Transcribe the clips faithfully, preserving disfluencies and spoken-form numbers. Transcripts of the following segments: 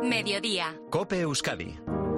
Mediodía. COPE Euskadi.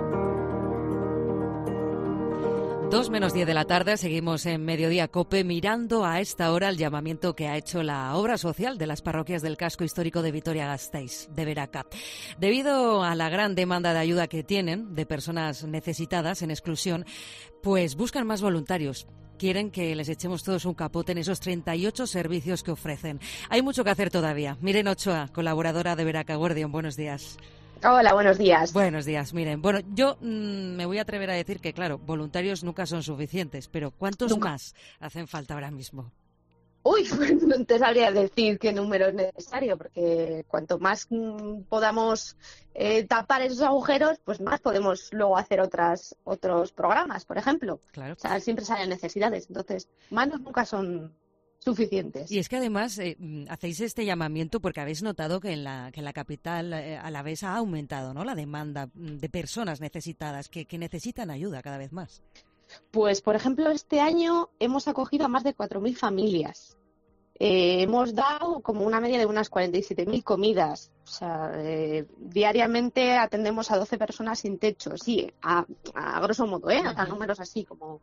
Dos menos diez de la tarde, seguimos en Mediodía COPE mirando a esta hora el llamamiento que ha hecho la obra social de las parroquias del casco histórico de Vitoria-Gasteiz, de Veraca. Debido a la gran demanda de ayuda que tienen de personas necesitadas en exclusión, pues buscan más voluntarios. Quieren que les echemos todos un capote en esos treinta y ocho servicios que ofrecen. Hay mucho que hacer todavía. Miren Ochoa, colaboradora de Veraca Guardian, buenos días. Hola, buenos días. Buenos días, miren. Bueno, yo mmm, me voy a atrever a decir que, claro, voluntarios nunca son suficientes, pero ¿cuántos nunca. más hacen falta ahora mismo? Uy, pues no te sabría decir qué número es necesario, porque cuanto más mmm, podamos eh, tapar esos agujeros, pues más podemos luego hacer otras otros programas, por ejemplo. Claro. O sea, siempre salen necesidades, entonces manos nunca son suficientes. Y es que además eh, hacéis este llamamiento porque habéis notado que en la que en la capital eh, alavés ha aumentado, ¿no?, la demanda de personas necesitadas que, que necesitan ayuda cada vez más. Pues, por ejemplo, este año hemos acogido a más de cuatro mil familias. Eh, hemos dado como una media de unas cuarenta y siete mil comidas. O sea, eh, diariamente atendemos a doce personas sin techo. Sí, a, a grosso modo, ¿eh? A números así como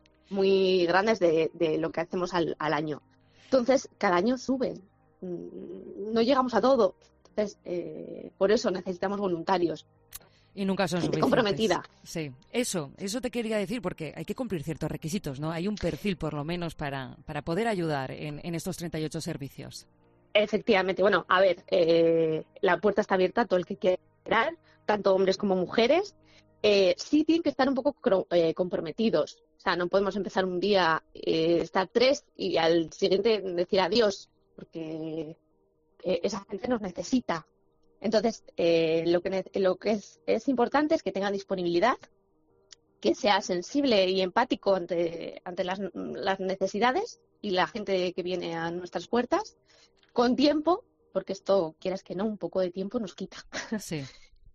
muy grandes de, de lo que hacemos al, al año. Entonces, cada año suben. No llegamos a todo. Entonces, eh, por eso necesitamos voluntarios. Y nunca son Gente suficientes. comprometida. Sí, eso, eso te quería decir, porque hay que cumplir ciertos requisitos, ¿no? Hay un perfil, por lo menos, para, para poder ayudar en, en estos treinta y ocho servicios. Efectivamente. Bueno, a ver, eh, la puerta está abierta a todo el que quiera entrar, tanto hombres como mujeres. Eh, sí tienen que estar un poco eh, comprometidos. O sea, no podemos empezar un día, eh, estar tres y al siguiente decir adiós, porque eh, esa gente nos necesita. Entonces, eh, lo que, lo que es, es importante es que tengan disponibilidad, que sea sensible y empático ante, ante las, las necesidades y la gente que viene a nuestras puertas, con tiempo, porque esto, quieras que no, un poco de tiempo nos quita. Sí.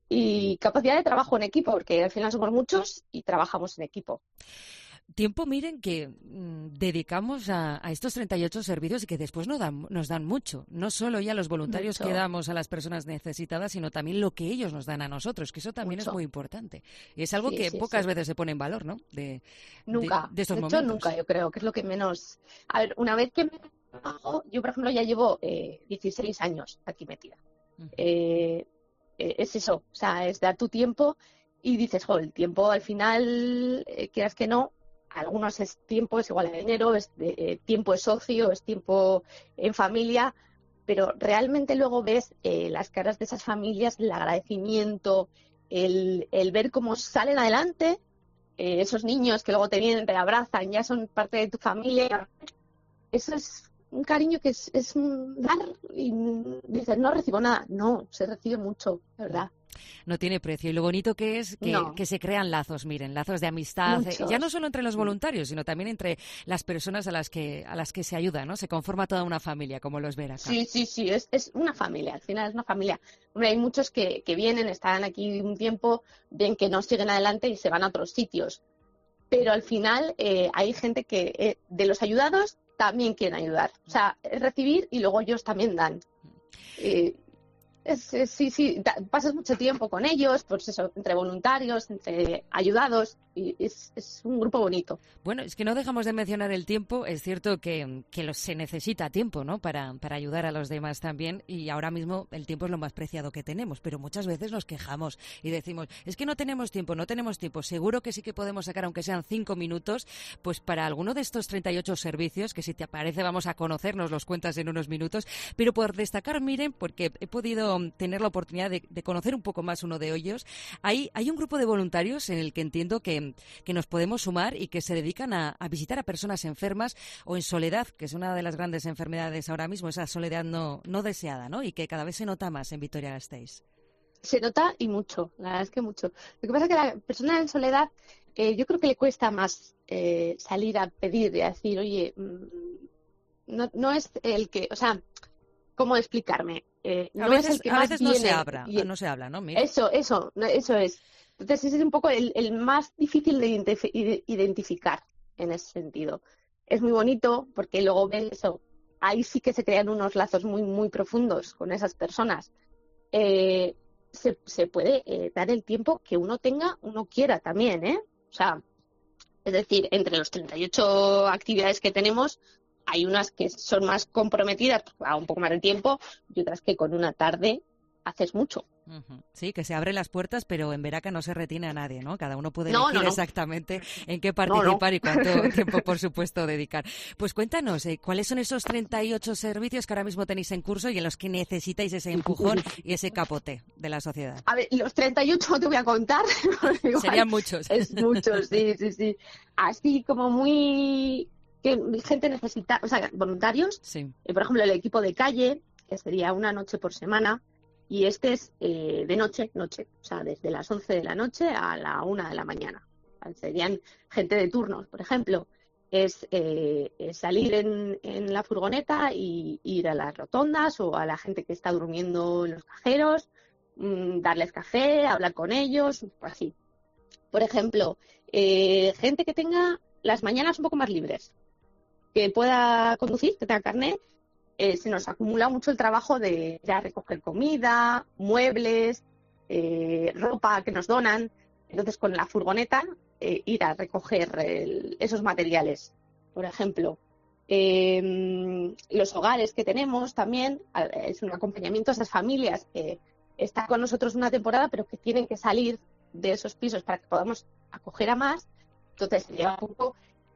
Y capacidad de trabajo en equipo, porque al final somos muchos y trabajamos en equipo. Tiempo, miren, que mmm, dedicamos a, a estos treinta y ocho servicios y que después nos dan, nos dan mucho. No solo ya los voluntarios Mucho. que damos a las personas necesitadas, sino también lo que ellos nos dan a nosotros, que eso también Mucho. es muy importante. Y es algo Sí, que sí, pocas sí. veces se pone en valor, ¿no? De, Nunca. De, de estos de momentos. hecho, nunca, yo creo, que es lo que menos... A ver, una vez que me trabajo, yo, por ejemplo, ya llevo eh, dieciséis años aquí metida. Uh-huh. Eh, eh, es eso, o sea, es dar tu tiempo y dices, jo, el tiempo al final, eh, quieras que no, algunos es tiempo, es igual a dinero, es de, eh, tiempo es socio, es tiempo en familia, pero realmente luego ves eh, las caras de esas familias, el agradecimiento, el, el ver cómo salen adelante, eh, esos niños que luego te vienen, te abrazan, ya son parte de tu familia. Eso es un cariño que es, es dar y dices, no recibo nada. No, se recibe mucho, de verdad. No tiene precio. Y lo bonito que es que, no. que se crean lazos, miren, lazos de amistad, eh, ya no solo entre los voluntarios, sino también entre las personas a las que a las que se ayuda, ¿no? Se conforma toda una familia, como lo es Veraca. Sí, sí, sí, es, es una familia, al final es una familia. Hombre, hay muchos que, que vienen, están aquí un tiempo, ven que no siguen adelante y se van a otros sitios. Pero al final eh, hay gente que eh, de los ayudados también quieren ayudar. O sea, es recibir y luego ellos también dan. Eh, es, es, sí, sí, da, pasas mucho tiempo con ellos, pues eso, entre voluntarios, entre ayudados, y es, es un grupo bonito. Bueno, es que no dejamos de mencionar el tiempo. Es cierto que, que los, se necesita tiempo, ¿no?, para, para ayudar a los demás también, y ahora mismo el tiempo es lo más preciado que tenemos, pero muchas veces nos quejamos y decimos, es que no tenemos tiempo, no tenemos tiempo. Seguro que sí que podemos sacar, aunque sean cinco minutos, pues para alguno de estos treinta y ocho servicios, que si te parece vamos a conocernos, los cuentas en unos minutos, pero por destacar, miren, porque he podido tener la oportunidad de, de conocer un poco más uno de ellos, hay, hay un grupo de voluntarios en el que entiendo que que nos podemos sumar y que se dedican a, a visitar a personas enfermas o en soledad, que es una de las grandes enfermedades ahora mismo, esa soledad no, no deseada, ¿no? Y que cada vez se nota más en Vitoria-Gasteiz. Se nota y mucho, la verdad es que mucho. Lo que pasa es que a la persona en soledad, eh, yo creo que le cuesta más eh, salir a pedir y a decir, oye, mmm, no, no es el que, o sea, ¿cómo explicarme? Eh, no a veces, es el que a más veces no viene se habla, y, no se habla, ¿no? Mira. Eso, eso, eso es. Entonces ese es un poco el, el más difícil de identificar en ese sentido. Es muy bonito porque luego ves eso, ahí sí que se crean unos lazos muy, muy profundos con esas personas. Eh, se, se puede eh, dar el tiempo que uno tenga, uno quiera también, ¿eh? O sea, es decir, entre los treinta y ocho actividades que tenemos, hay unas que son más comprometidas, a un poco más de tiempo, y otras que con una tarde haces mucho. Uh-huh. Sí, que se abren las puertas, pero en Veraca no se retiene a nadie, ¿no? Cada uno puede no, elegir no, no. exactamente en qué participar no, no. y cuánto tiempo, por supuesto, dedicar. Pues cuéntanos, eh, ¿cuáles son esos treinta y ocho servicios que ahora mismo tenéis en curso y en los que necesitáis ese empujón y ese capote de la sociedad? A ver, los treinta y ocho no te voy a contar. Igual, serían muchos. Es muchos, sí, sí, sí. Así como muy... que gente necesita, o sea, voluntarios. Sí. Eh, por ejemplo, el equipo de calle, que sería una noche por semana. Y este es eh, de noche, noche, o sea, desde las once de la noche a la una de la mañana. Serían gente de turnos, por ejemplo. Es, eh, es salir en, en la furgoneta y ir a las rotondas o a la gente que está durmiendo en los cajeros, mmm, darles café, hablar con ellos, así. Por ejemplo, eh, gente que tenga las mañanas un poco más libres, que pueda conducir, que tenga carnet. Eh, se nos acumula mucho el trabajo de ir a recoger comida, muebles, eh, ropa que nos donan. Entonces, con la furgoneta, eh, ir a recoger el, esos materiales. Por ejemplo, eh, los hogares que tenemos también, es un acompañamiento a esas familias que están con nosotros una temporada, pero que tienen que salir de esos pisos para que podamos acoger a más. Entonces, sería un poco...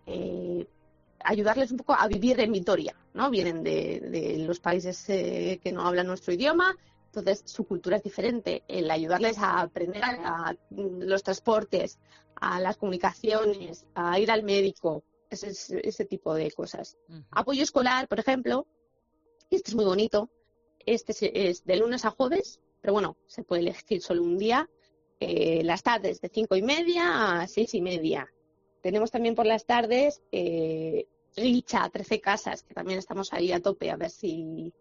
Eh, ayudarles un poco a vivir en Vitoria, ¿no? Vienen de, de los países eh, que no hablan nuestro idioma, entonces su cultura es diferente. El ayudarles a aprender a, a los transportes, a las comunicaciones, a ir al médico, ese, ese tipo de cosas. Uh-huh. Apoyo escolar, por ejemplo, este es muy bonito, este es, es de lunes a jueves, pero bueno, se puede elegir solo un día, eh, las tardes de cinco y media a seis y media. Tenemos también por las tardes eh, Richa, trece casas, que también estamos ahí a tope a ver si,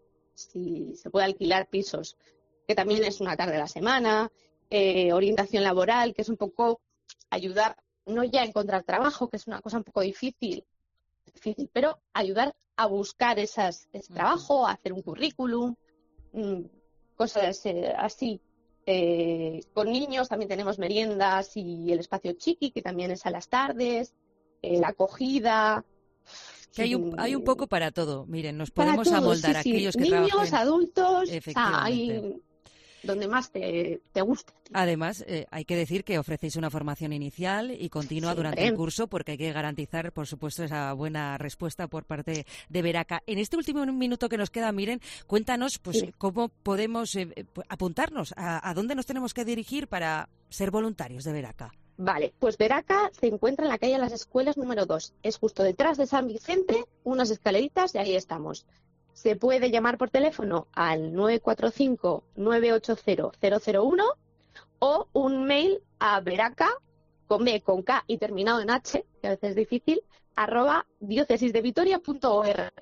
si se puede alquilar pisos, que también es una tarde a la semana. Eh, orientación laboral, que es un poco ayudar, no ya a encontrar trabajo, que es una cosa un poco difícil, difícil pero ayudar a buscar esas, ese trabajo, a hacer un currículum, mmm, cosas eh, así. Eh, con niños también tenemos meriendas y el espacio chiqui, que también es a las tardes, eh, la acogida. Que hay un, hay un poco para todo. Miren, nos podemos todos, amoldar sí, a aquellos sí. que niños, trabajen. adultos, Efectivamente. O sea, hay donde más te, te guste. Además, eh, hay que decir que ofrecéis una formación inicial y continua Siempre. durante el curso, porque hay que garantizar, por supuesto, esa buena respuesta por parte de Veraca. En este último minuto que nos queda, miren, cuéntanos pues sí. cómo podemos eh, apuntarnos, a, a dónde nos tenemos que dirigir para ser voluntarios de Veraca. Vale, pues Veraca se encuentra en la calle Las Escuelas número dos. Es justo detrás de San Vicente, unas escaleritas y ahí estamos. Se puede llamar por teléfono al nueve cuatro cinco, nueve ocho cero, cero cero uno o un mail a veraca, con B, con K y terminado en H, que a veces es difícil, arroba diócesisdevitoria punto org.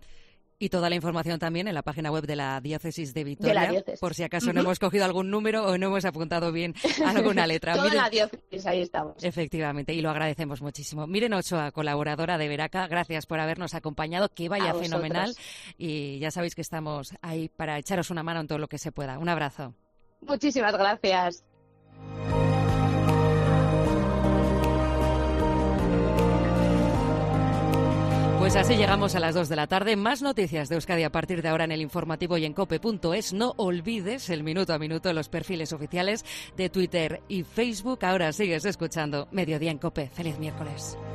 Y toda la información también en la página web de la Diócesis de Vitoria, de la diócesis. Por si acaso no hemos cogido algún número o no hemos apuntado bien alguna letra. Toda Miren, la diócesis, ahí estamos. Efectivamente, y lo agradecemos muchísimo. Miren Ochoa, colaboradora de Veraca, gracias por habernos acompañado, que vaya fenomenal. Y ya sabéis que estamos ahí para echaros una mano en todo lo que se pueda. Un abrazo. Muchísimas gracias. Pues así llegamos a las dos de la tarde. Más noticias de Euskadi a partir de ahora en el informativo y en cope punto es. No olvides el minuto a minuto los perfiles oficiales de Twitter y Facebook. Ahora sigues escuchando Mediodía en COPE. Feliz miércoles.